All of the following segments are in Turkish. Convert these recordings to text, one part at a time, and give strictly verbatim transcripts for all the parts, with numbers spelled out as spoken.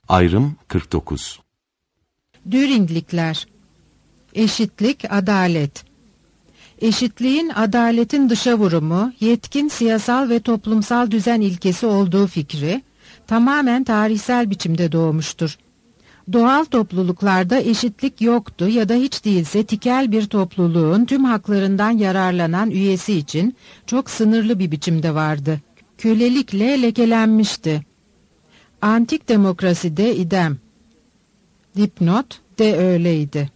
Ayrım kırk dokuz. Düringlikler. Eşitlik, adalet. Eşitliğin adaletin dışa vurumu, yetkin siyasal ve toplumsal düzen ilkesi olduğu fikri tamamen tarihsel biçimde doğmuştur. Doğal topluluklarda eşitlik yoktu ya da hiç değilse tikel bir topluluğun tüm haklarından yararlanan üyesi için çok sınırlı bir biçimde vardı. Kölelikle lekelenmişti. Antik demokraside idem. Dipnot de öyleydi.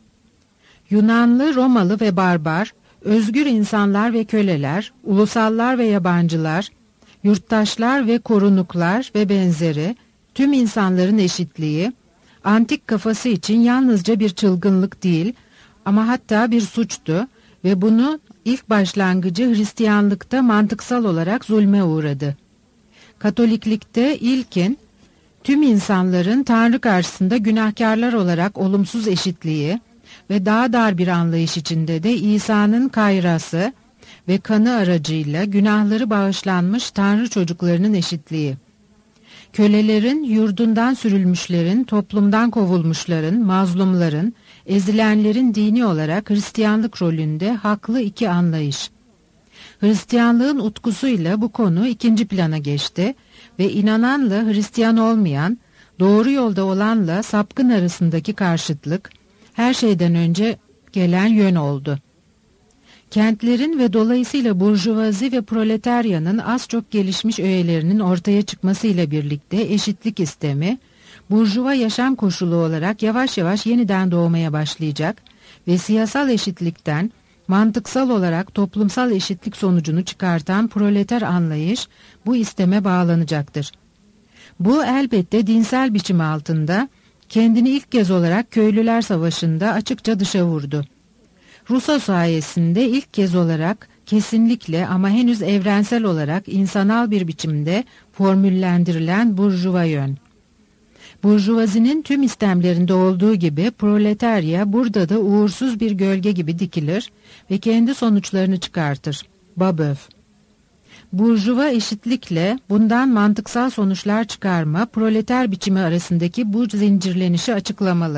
Yunanlı, Romalı ve barbar, özgür insanlar ve köleler, ulusallar ve yabancılar, yurttaşlar ve korunuklar ve benzeri, tüm insanların eşitliği, antik kafası için yalnızca bir çılgınlık değil ama hatta bir suçtu ve bunu ilk başlangıcı Hristiyanlıkta mantıksal olarak zulme uğradı. Katoliklikte ilkin, tüm insanların Tanrı karşısında günahkarlar olarak olumsuz eşitliği ve daha dar bir anlayış içinde de İsa'nın kayrası ve kanı aracıyla günahları bağışlanmış Tanrı çocuklarının eşitliği. Kölelerin, yurdundan sürülmüşlerin, toplumdan kovulmuşların, mazlumların, ezilenlerin dini olarak Hristiyanlık rolünde haklı iki anlayış. Hristiyanlığın utkusuyla bu konu ikinci plana geçti ve inananla Hristiyan olmayan, doğru yolda olanla sapkın arasındaki karşıtlık, her şeyden önce gelen yön oldu. Kentlerin ve dolayısıyla burjuvazi ve proletaryanın az çok gelişmiş öğelerinin ortaya çıkmasıyla birlikte eşitlik istemi, burjuva yaşam koşulu olarak yavaş yavaş yeniden doğmaya başlayacak ve siyasal eşitlikten mantıksal olarak toplumsal eşitlik sonucunu çıkartan proleter anlayış bu isteme bağlanacaktır. Bu elbette dinsel biçim altında kendini ilk kez olarak Köylüler Savaşı'nda açıkça dışa vurdu. Rousseau sayesinde ilk kez olarak kesinlikle ama henüz evrensel olarak insanal bir biçimde formüllendirilen burjuva yön. Burjuvazinin tüm istemlerinde olduğu gibi proletarya burada da uğursuz bir gölge gibi dikilir ve kendi sonuçlarını çıkartır. Babeuf. Burjuva eşitlikle bundan mantıksal sonuçlar çıkarma proleter biçimi arasındaki bu zincirlenişi açıklamalı.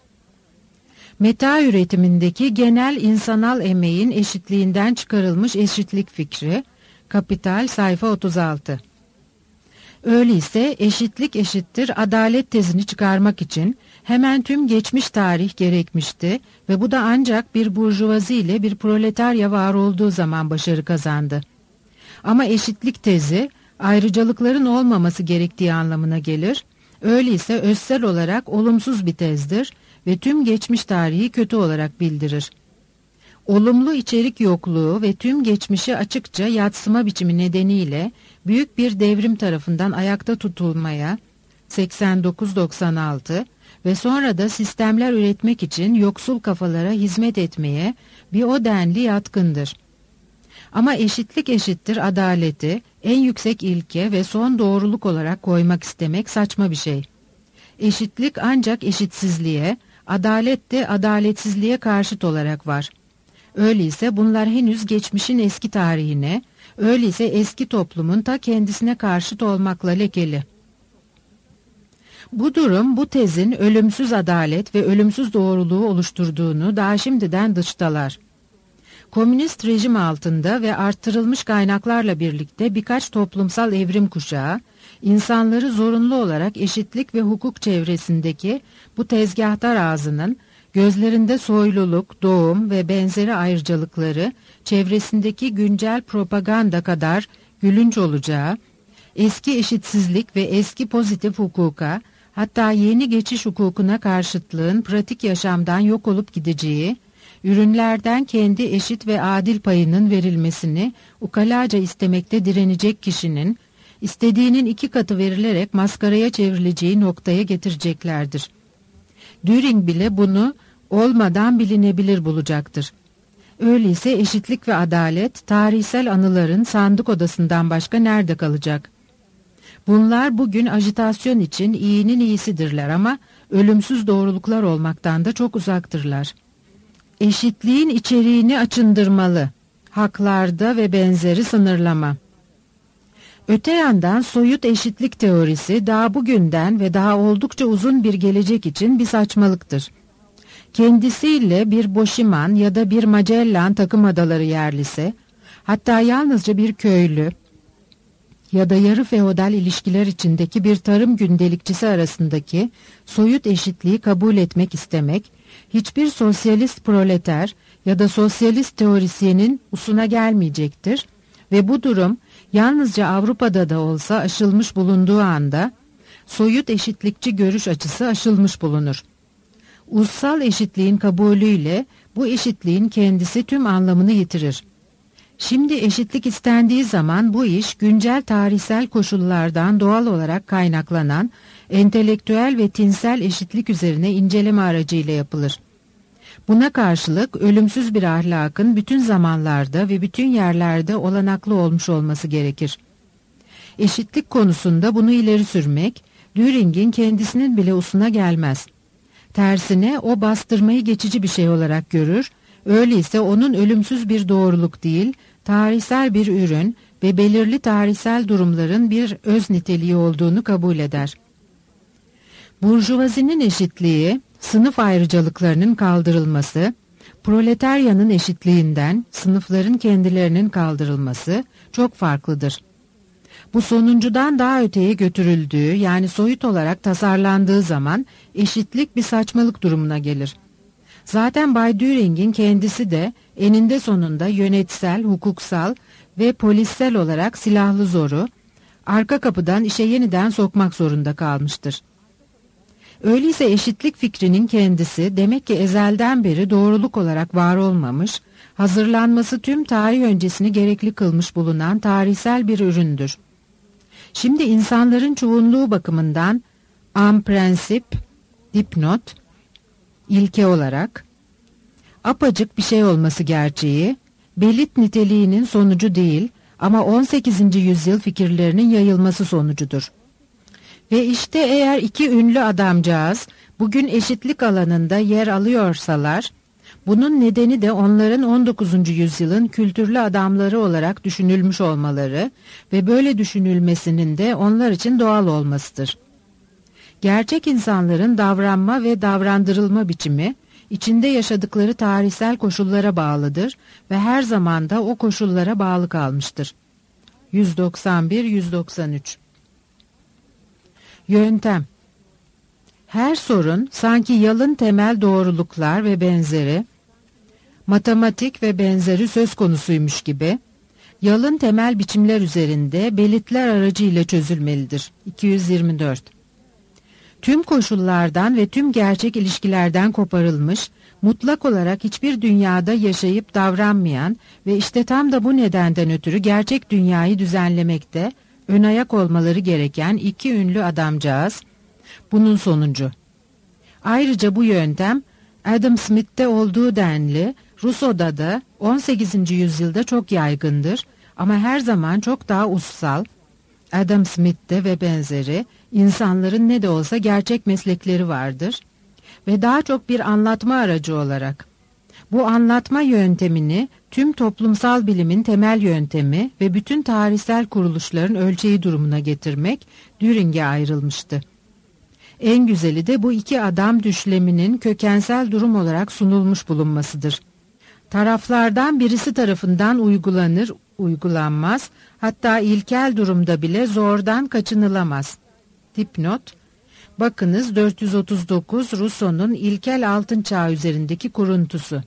Meta üretimindeki genel insanal emeğin eşitliğinden çıkarılmış eşitlik fikri, Kapital sayfa otuz altı. Öyleyse eşitlik eşittir adalet tezini çıkarmak için hemen tüm geçmiş tarih gerekmişti ve bu da ancak bir burjuvazi ile bir proletarya var olduğu zaman başarı kazandı. Ama eşitlik tezi ayrıcalıkların olmaması gerektiği anlamına gelir, öyleyse özsel olarak olumsuz bir tezdir ve tüm geçmiş tarihi kötü olarak bildirir. Olumlu içerik yokluğu ve tüm geçmişi açıkça yadsıma biçimi nedeniyle büyük bir devrim tarafından ayakta tutulmaya seksen dokuz doksan altı ve sonra da sistemler üretmek için yoksul kafalara hizmet etmeye bir o denli yatkındır. Ama eşitlik eşittir adaleti en yüksek ilke ve son doğruluk olarak koymak istemek saçma bir şey. Eşitlik ancak eşitsizliğe, adalet de adaletsizliğe karşıt olarak var. Öyleyse bunlar henüz geçmişin eski tarihine, öyleyse eski toplumun ta kendisine karşıt olmakla lekeli. Bu durum bu tezin ölümsüz adalet ve ölümsüz doğruluğu oluşturduğunu daha şimdiden dıştalar. Komünist rejim altında ve arttırılmış kaynaklarla birlikte birkaç toplumsal evrim kuşağı, insanları zorunlu olarak eşitlik ve hukuk çevresindeki bu tezgahtar ağzının, gözlerinde soyluluk, doğum ve benzeri ayrıcalıkları çevresindeki güncel propaganda kadar gülünç olacağı, eski eşitsizlik ve eski pozitif hukuka, hatta yeni geçiş hukukuna karşıtlığın pratik yaşamdan yok olup gideceği, ürünlerden kendi eşit ve adil payının verilmesini ukalaca istemekte direnecek kişinin, istediğinin iki katı verilerek maskaraya çevrileceği noktaya getireceklerdir. Düring bile bunu olmadan bilinebilir bulacaktır. Öyleyse eşitlik ve adalet tarihsel anıların sandık odasından başka nerede kalacak? Bunlar bugün ajitasyon için iyinin iyisidirler ama ölümsüz doğruluklar olmaktan da çok uzaktırlar. Eşitliğin içeriğini açındırmalı, haklarda ve benzeri sınırlama. Öte yandan soyut eşitlik teorisi daha bugünden ve daha oldukça uzun bir gelecek için bir saçmalıktır. Kendisiyle bir Boşiman ya da bir Magellan takım adaları yerlisi, hatta yalnızca bir köylü ya da yarı feodal ilişkiler içindeki bir tarım gündelikçisi arasındaki soyut eşitliği kabul etmek istemek, hiçbir sosyalist proleter ya da sosyalist teorisyenin usuna gelmeyecektir ve bu durum yalnızca Avrupa'da da olsa aşılmış bulunduğu anda soyut eşitlikçi görüş açısı aşılmış bulunur. Ussal eşitliğin kabulüyle bu eşitliğin kendisi tüm anlamını yitirir. Şimdi eşitlik istendiği zaman bu iş güncel tarihsel koşullardan doğal olarak kaynaklanan entelektüel ve tinsel eşitlik üzerine inceleme aracıyla yapılır. Buna karşılık ölümsüz bir ahlakın bütün zamanlarda ve bütün yerlerde olanaklı olmuş olması gerekir. Eşitlik konusunda bunu ileri sürmek, Düring'in kendisinin bile usuna gelmez. Tersine o bastırmayı geçici bir şey olarak görür, öyleyse onun ölümsüz bir doğruluk değil, tarihsel bir ürün ve belirli tarihsel durumların bir öz niteliği olduğunu kabul eder. Burjuvazinin eşitliği, sınıf ayrıcalıklarının kaldırılması, proletaryanın eşitliğinden sınıfların kendilerinin kaldırılması çok farklıdır. Bu sonuncudan daha öteye götürüldüğü, yani soyut olarak tasarlandığı zaman eşitlik bir saçmalık durumuna gelir. Zaten Bay Düring'in kendisi de eninde sonunda yönetsel, hukuksal ve polissel olarak silahlı zoru arka kapıdan işe yeniden sokmak zorunda kalmıştır. Öyleyse eşitlik fikrinin kendisi demek ki ezelden beri doğruluk olarak var olmamış, hazırlanması tüm tarih öncesini gerekli kılmış bulunan tarihsel bir üründür. Şimdi insanların çoğunluğu bakımından en prensip, dipnot, ilke olarak apacık bir şey olması gerçeği, belit niteliğinin sonucu değil ama on sekizinci yüzyıl fikirlerinin yayılması sonucudur. Ve işte eğer iki ünlü adamcağız bugün eşitlik alanında yer alıyorsalar, bunun nedeni de onların on dokuzuncu yüzyılın kültürlü adamları olarak düşünülmüş olmaları ve böyle düşünülmesinin de onlar için doğal olmasıdır. Gerçek insanların davranma ve davrandırılma biçimi, içinde yaşadıkları tarihsel koşullara bağlıdır ve her zaman da o koşullara bağlı kalmıştır. yüz doksan bir yüz doksan üç Yöntem. Her sorun sanki yalın temel doğruluklar ve benzeri, matematik ve benzeri söz konusuymuş gibi, yalın temel biçimler üzerinde belirtiler aracıyla çözülmelidir. iki yüz yirmi dört Tüm koşullardan ve tüm gerçek ilişkilerden koparılmış, mutlak olarak hiçbir dünyada yaşayıp davranmayan ve işte tam da bu nedenden ötürü gerçek dünyayı düzenlemekte ön ayak olmaları gereken iki ünlü adamcağız, bunun sonucu. Ayrıca bu yöntem, Adam Smith'te olduğu denli, Rousseau'da da on sekizinci yüzyılda çok yaygındır ama her zaman çok daha ussal, Adam Smith'te ve benzeri, insanların ne de olsa gerçek meslekleri vardır ve daha çok bir anlatma aracı olarak. Bu anlatma yöntemini tüm toplumsal bilimin temel yöntemi ve bütün tarihsel kuruluşların ölçeği durumuna getirmek Düring'e ayrılmıştı. En güzeli de bu iki adam düşleminin kökensel durum olarak sunulmuş bulunmasıdır. Taraflardan birisi tarafından uygulanır, uygulanmaz, hatta ilkel durumda bile zordan kaçınılamaz. Dipnot, bakınız dört yüz otuz dokuz Rousseau'nun ilkel altın çağı üzerindeki kuruntusu.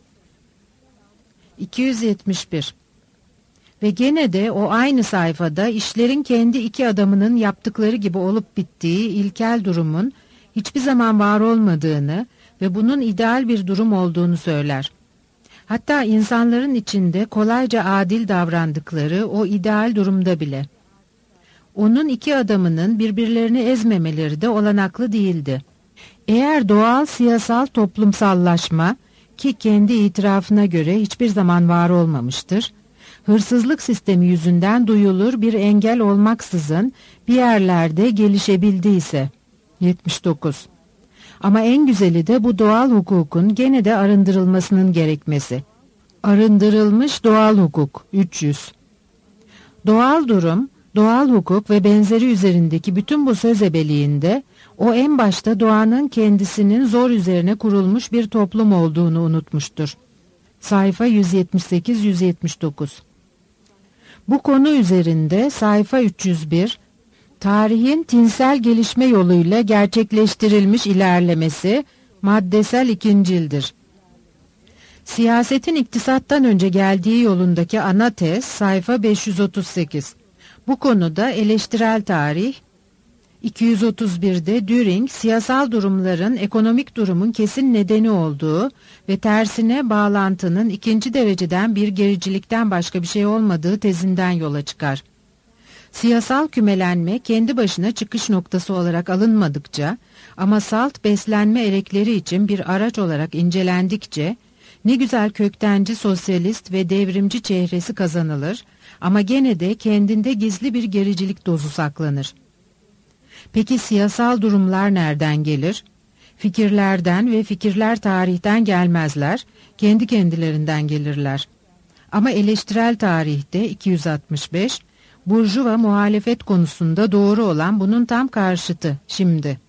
iki yüz yetmiş bir Ve gene de o aynı sayfada işlerin kendi iki adamının yaptıkları gibi olup bittiği ilkel durumun hiçbir zaman var olmadığını ve bunun ideal bir durum olduğunu söyler. Hatta insanların içinde kolayca adil davrandıkları o ideal durumda bile. Onun iki adamının birbirlerini ezmemeleri de olanaklı değildi. Eğer doğal siyasal toplumsallaşma, ki kendi itirafına göre hiçbir zaman var olmamıştır, hırsızlık sistemi yüzünden duyulur bir engel olmaksızın bir yerlerde gelişebildiyse. yetmiş dokuz Ama en güzeli de bu doğal hukukun gene de arındırılmasının gerekmesi. Arındırılmış doğal hukuk. üç yüz Doğal durum, Doğal hukuk ve benzeri üzerindeki bütün bu söz ebeliğinde o en başta doğanın kendisinin zor üzerine kurulmuş bir toplum olduğunu unutmuştur. Sayfa yüz yetmiş sekiz yüz yetmiş dokuz. Bu konu üzerinde sayfa üç yüz bir, tarihin tinsel gelişme yoluyla gerçekleştirilmiş ilerlemesi maddesel ikincildir. Siyasetin iktisattan önce geldiği yolundaki ana tez sayfa beş yüz otuz sekiz. Bu konuda eleştirel tarih, iki yüz otuz birde Düring, siyasal durumların ekonomik durumun kesin nedeni olduğu ve tersine bağlantının ikinci dereceden bir gericilikten başka bir şey olmadığı tezinden yola çıkar. Siyasal kümelenme kendi başına çıkış noktası olarak alınmadıkça ama salt beslenme erekleri için bir araç olarak incelendikçe ne güzel köktenci sosyalist ve devrimci çehresi kazanılır ama gene de kendinde gizli bir gericilik dozu saklanır. Peki siyasal durumlar nereden gelir? Fikirlerden ve fikirler tarihten gelmezler, kendi kendilerinden gelirler. Ama eleştirel tarihte iki yüz altmış beş, burjuva muhalefet konusunda doğru olan bunun tam karşıtı şimdi.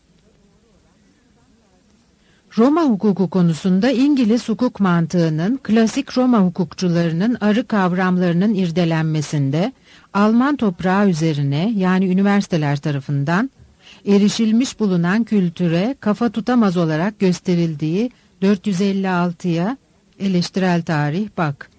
Roma hukuku konusunda İngiliz hukuk mantığının klasik Roma hukukçularının arı kavramlarının irdelenmesinde Alman toprağı üzerine yani üniversiteler tarafından erişilmiş bulunan kültüre kafa tutamaz olarak gösterildiği dört yüz elli altıya eleştirel tarih bak.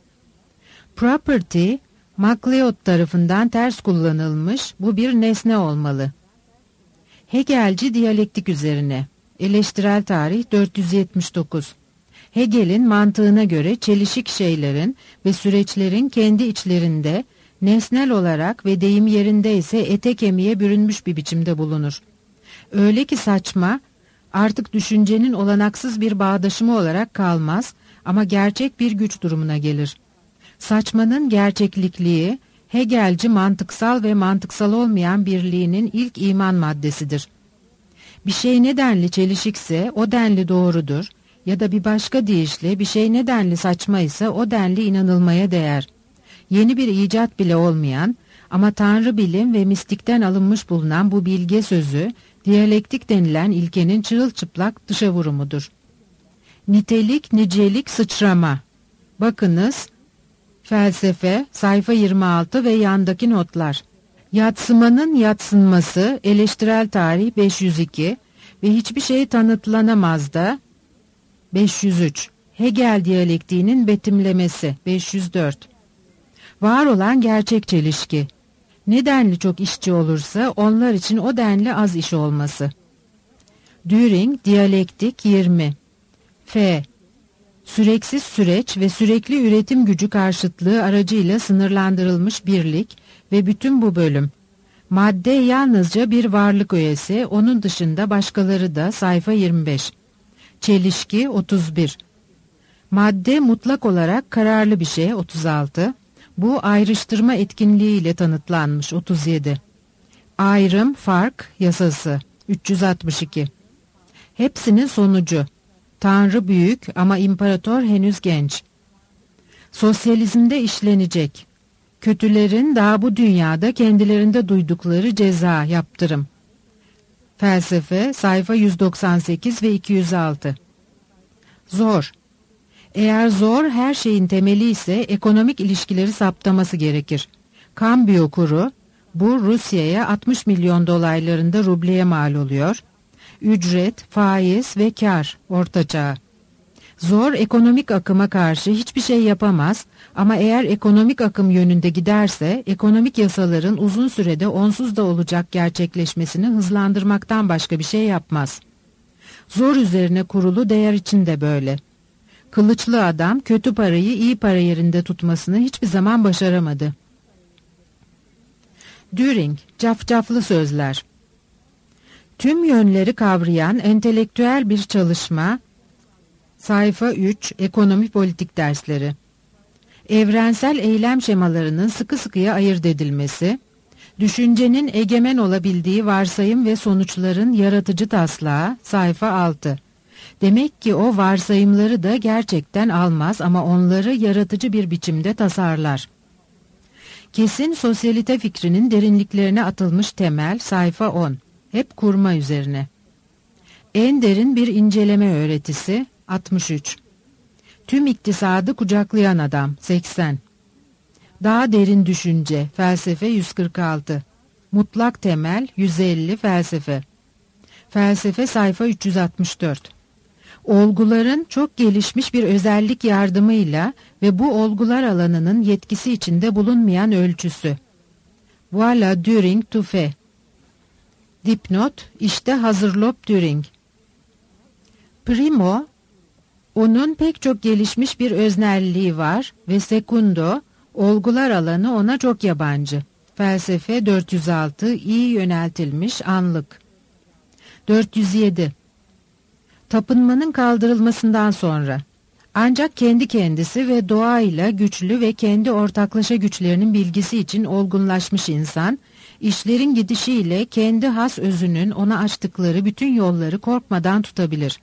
Property, MacLeod tarafından ters kullanılmış, bu bir nesne olmalı. Hegelci diyalektik üzerine eleştirel tarih dört yüz yetmiş dokuz. Hegel'in mantığına göre çelişik şeylerin ve süreçlerin kendi içlerinde nesnel olarak ve deyim yerinde ise ete kemiğe bürünmüş bir biçimde bulunur. Öyle ki saçma artık düşüncenin olanaksız bir bağdaşımı olarak kalmaz ama gerçek bir güç durumuna gelir. Saçmanın gerçeklikliği Hegelci mantıksal ve mantıksal olmayan birliğinin ilk iman maddesidir. Bir şey nedenli çelişikse o denli doğrudur ya da bir başka deyişle bir şey nedenli saçma ise o denli inanılmaya değer. Yeni bir icat bile olmayan ama tanrı bilim ve mistikten alınmış bulunan bu bilge sözü diyalektik denilen ilkenin çırılçıplak dışa vurumudur. Nitelik, nicelik, sıçrama. Bakınız felsefe sayfa yirmi altı ve yandaki notlar. Yatsımanın yatsınması eleştirel tarih beş yüz iki ve hiçbir şey tanıtlanamaz da beş yüz üç. Hegel diyalektiğinin betimlemesi beş yüz dört. Var olan gerçek çelişki. Ne denli çok işçi olursa onlar için o denli az iş olması. Düring diyalektik yirmi. F. Süreksiz süreç ve sürekli üretim gücü karşıtlığı aracıyla sınırlandırılmış birlik ve bütün bu bölüm. Madde yalnızca bir varlık öğesi, onun dışında başkaları da sayfa yirmi beş. Çelişki otuz bir. Madde mutlak olarak kararlı bir şey otuz altı. Bu ayrıştırma etkinliğiyle tanıtlanmış otuz yedi. Ayrım, fark, yasası üç yüz altmış iki. Hepsinin sonucu. Tanrı büyük ama imparator henüz genç. Sosyalizmde işlenecek. Kötülerin daha bu dünyada kendilerinde duydukları ceza, yaptırım. Felsefe sayfa yüz doksan sekiz ve iki yüz altı. Zor. Eğer zor her şeyin temeli ise ekonomik ilişkileri saptaması gerekir. Kambiyo kuru, bu Rusya'ya altmış milyon dolaylarında rubleye mal oluyor. Ücret, faiz ve kar ortaçağ. Zor ekonomik akıma karşı hiçbir şey yapamaz ama eğer ekonomik akım yönünde giderse ekonomik yasaların uzun sürede onsuz da olacak gerçekleşmesini hızlandırmaktan başka bir şey yapmaz. Zor üzerine kurulu değer için de böyle. Kılıçlı adam kötü parayı iyi para yerinde tutmasını hiçbir zaman başaramadı. Düring, cafcaflı sözler. Tüm yönleri kavrayan entelektüel bir çalışma. Sayfa üç, ekonomi politik dersleri. Evrensel eylem şemalarının sıkı sıkıya ayırt edilmesi, düşüncenin egemen olabildiği varsayım ve sonuçların yaratıcı taslağı, sayfa altı. Demek ki o varsayımları da gerçekten almaz ama onları yaratıcı bir biçimde tasarlar. Kesin sosyalite fikrinin derinliklerine atılmış temel, sayfa on. Hep kurma üzerine. En derin bir inceleme öğretisi, altmış üç. Tüm iktisadı kucaklayan adam, seksen. Daha derin düşünce, felsefe, yüz kırk altı. Mutlak temel, yüz elli, felsefe. Felsefe sayfa üç yüz altmış dört. Olguların çok gelişmiş bir özellik yardımıyla ve bu olgular alanının yetkisi içinde bulunmayan ölçüsü. Voilà Düring Tuffe. Dipnot, işte Hazırlop Düring. Primo, onun pek çok gelişmiş bir öznelliği var ve secundo, olgular alanı ona çok yabancı. Felsefe dört yüz altı, iyi yöneltilmiş anlık. dört yüz yedi. Tapınmanın kaldırılmasından sonra. Ancak kendi kendisi ve doğayla güçlü ve kendi ortaklaşa güçlerinin bilgisi için olgunlaşmış insan, işlerin gidişiyle kendi has özünün ona açtıkları bütün yolları korkmadan tutabilir.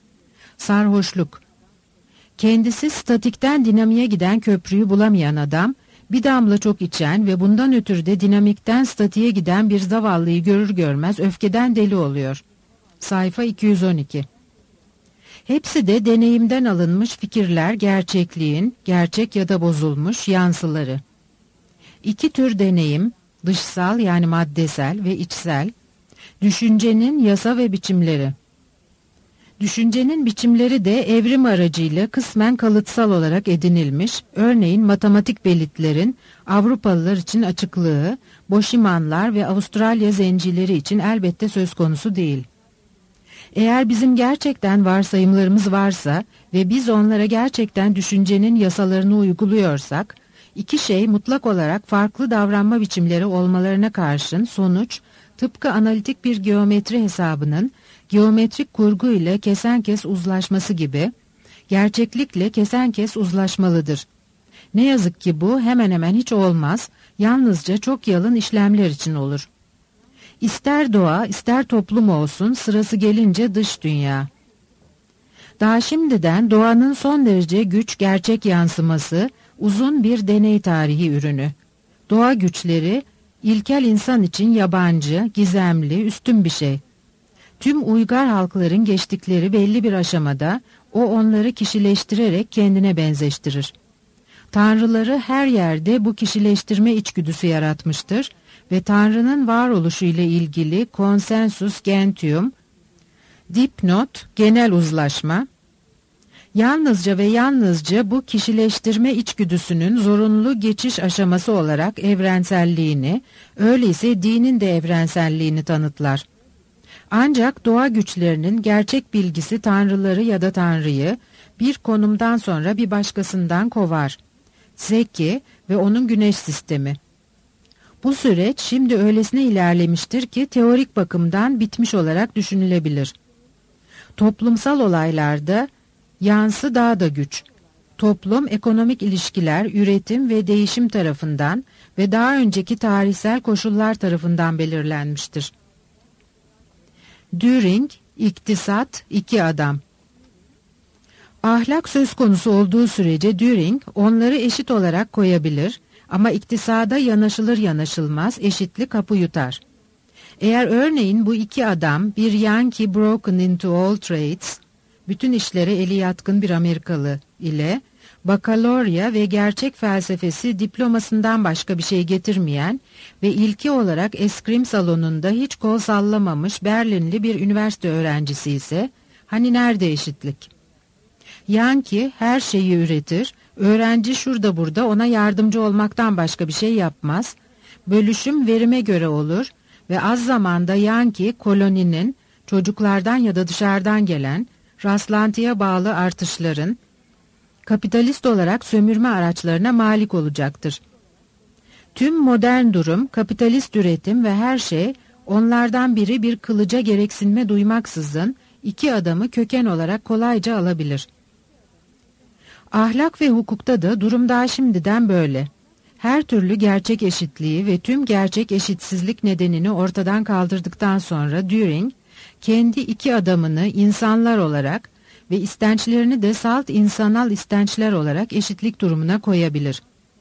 Sarhoşluk. Kendisi statikten dinamiğe giden köprüyü bulamayan adam, bir damla çok içen ve bundan ötürü de dinamikten statiğe giden bir zavallıyı görür görmez öfkeden deli oluyor. Sayfa iki yüz on iki. Hepsi de deneyimden alınmış fikirler, gerçekliğin, gerçek ya da bozulmuş yansıları. İki tür deneyim, dışsal yani maddesel ve içsel, düşüncenin yasa ve biçimleri. Düşüncenin biçimleri de evrim aracıyla kısmen kalıtsal olarak edinilmiş, örneğin matematik belitlerin Avrupalılar için açıklığı, Boşimanlar ve Avustralya zencileri için elbette söz konusu değil. Eğer bizim gerçekten varsayımlarımız varsa ve biz onlara gerçekten düşüncenin yasalarını uyguluyorsak, iki şey mutlak olarak farklı davranma biçimleri olmalarına karşın sonuç, tıpkı analitik bir geometri hesabının geometrik kurgu ile kesenkes uzlaşması gibi, gerçeklikle kesenkes uzlaşmalıdır. Ne yazık ki bu hemen hemen hiç olmaz, yalnızca çok yalın işlemler için olur. İster doğa, ister toplum olsun, sırası gelince dış dünya. Daha şimdiden doğanın son derece güç gerçek yansıması, uzun bir deney tarihi ürünü. Doğa güçleri, ilkel insan için yabancı, gizemli, üstün bir şey. Tüm uygar halkların geçtikleri belli bir aşamada, o onları kişileştirerek kendine benzeştirir. Tanrıları her yerde bu kişileştirme içgüdüsü yaratmıştır ve Tanrı'nın varoluşu ile ilgili konsensus gentium, dipnot, genel uzlaşma, yalnızca ve yalnızca bu kişileştirme içgüdüsünün zorunlu geçiş aşaması olarak evrenselliğini, öyleyse dinin de evrenselliğini tanıtlar. Ancak doğa güçlerinin gerçek bilgisi tanrıları ya da tanrıyı bir konumdan sonra bir başkasından kovar. Zeki ve onun güneş sistemi. Bu süreç şimdi öylesine ilerlemiştir ki teorik bakımdan bitmiş olarak düşünülebilir. Toplumsal olaylarda yansı daha da güç. Toplum ekonomik ilişkiler, üretim ve değişim tarafından ve daha önceki tarihsel koşullar tarafından belirlenmiştir. Düring, İktisat, iki adam. Ahlak söz konusu olduğu sürece Düring onları eşit olarak koyabilir ama iktisada yanaşılır yanaşılmaz eşitlik hapı yutar. Eğer örneğin bu iki adam bir Yankee broken into all trades, bütün işlere eli yatkın bir Amerikalı ile bakalorya ve gerçek felsefesi diplomasından başka bir şey getirmeyen ve ilki olarak eskrim salonunda hiç kol sallamamış Berlinli bir üniversite öğrencisi ise hani nerede eşitlik? Yankee her şeyi üretir, öğrenci şurada burada ona yardımcı olmaktan başka bir şey yapmaz, bölüşüm verime göre olur ve az zamanda Yankee koloninin çocuklardan ya da dışarıdan gelen rastlantıya bağlı artışların kapitalist olarak sömürme araçlarına malik olacaktır. Tüm modern durum, kapitalist üretim ve her şey onlardan biri bir kılıca gereksinme duymaksızın iki adamı köken olarak kolayca alabilir. Ahlak ve hukukta da durum daha şimdiden böyle. Her türlü gerçek eşitliği ve tüm gerçek eşitsizlik nedenini ortadan kaldırdıktan sonra Düring, kendi iki adamını insanlar olarak ve istençlerini de salt insanal istençler olarak eşitlik durumuna koyabilir.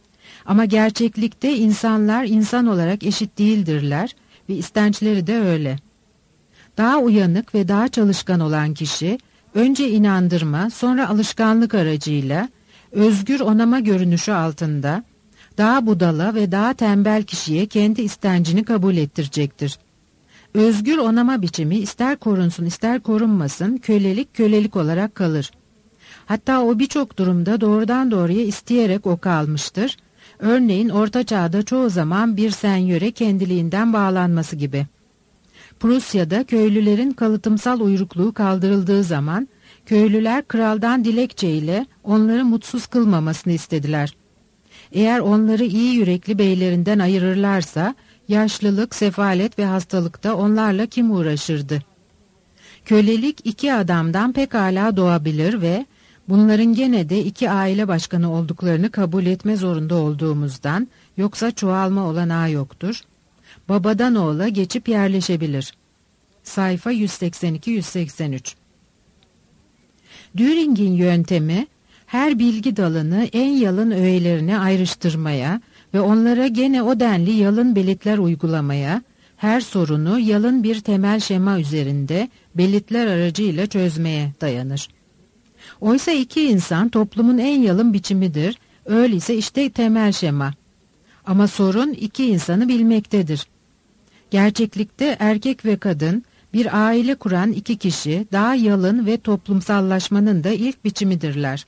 Ama gerçeklikte insanlar insan olarak eşit değildirler ve istençleri de öyle. Daha uyanık ve daha çalışkan olan kişi, önce inandırma, sonra alışkanlık aracıyla, özgür onama görünüşü altında, daha budala ve daha tembel kişiye kendi istencini kabul ettirecektir. Özgür onama biçimi ister korunsun ister korunmasın kölelik kölelik olarak kalır. Hatta o birçok durumda doğrudan doğruya isteyerek oka almıştır. Örneğin Orta Çağ'da çoğu zaman bir senyöre kendiliğinden bağlanması gibi. Prusya'da köylülerin kalıtımsal uyrukluğu kaldırıldığı zaman köylüler kraldan dilekçeyle onları mutsuz kılmamasını istediler. Eğer onları iyi yürekli beylerinden ayırırlarsa yaşlılık, sefalet ve hastalıkta onlarla kim uğraşırdı? Kölelik iki adamdan pekala doğabilir ve bunların gene de iki aile başkanı olduklarını kabul etme zorunda olduğumuzdan yoksa çoğalma olanağı yoktur. Babadan oğula geçip yerleşebilir. Sayfa yüz seksen iki yüz seksen üç. Düring'in yöntemi, her bilgi dalını en yalın öğelerine ayrıştırmaya ve onlara gene o denli yalın belirtler uygulamaya, her sorunu yalın bir temel şema üzerinde belirtler aracıyla çözmeye dayanır. Oysa iki insan toplumun en yalın biçimidir, öyleyse işte temel şema. Ama sorun iki insanı bilmektedir. Gerçeklikte erkek ve kadın, bir aile kuran iki kişi daha yalın ve toplumsallaşmanın da ilk biçimidirler.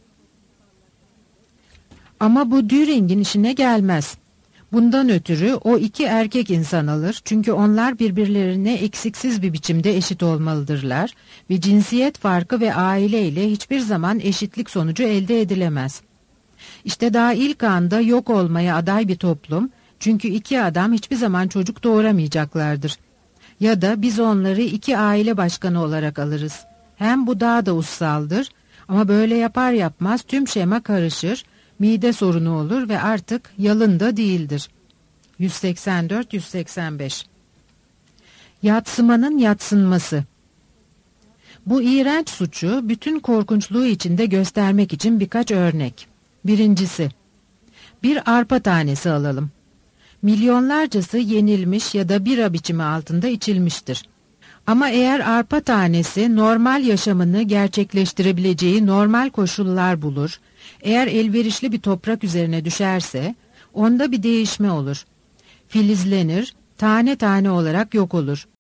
Ama bu Düring'in işine gelmez. Bundan ötürü o iki erkek insan alır çünkü onlar birbirlerine eksiksiz bir biçimde eşit olmalıdırlar ve cinsiyet farkı ve aile ile hiçbir zaman eşitlik sonucu elde edilemez. İşte daha ilk anda yok olmaya aday bir toplum, çünkü iki adam hiçbir zaman çocuk doğuramayacaklardır. Ya da biz onları iki aile başkanı olarak alırız. Hem bu daha da ussaldır ama böyle yapar yapmaz tüm şema karışır, mide sorunu olur ve artık yalın da değildir. yüz seksen dört yüz seksen beş. Yatsımanın yatsınması. Bu iğrenç suçu bütün korkunçluğu içinde göstermek için birkaç örnek. Birincisi, bir arpa tanesi alalım. Milyonlarcası yenilmiş ya da bira biçimi altında içilmiştir. Ama eğer arpa tanesi normal yaşamını gerçekleştirebileceği normal koşullar bulur, eğer elverişli bir toprak üzerine düşerse, onda bir değişme olur. Filizlenir, tane tane olarak yok olur.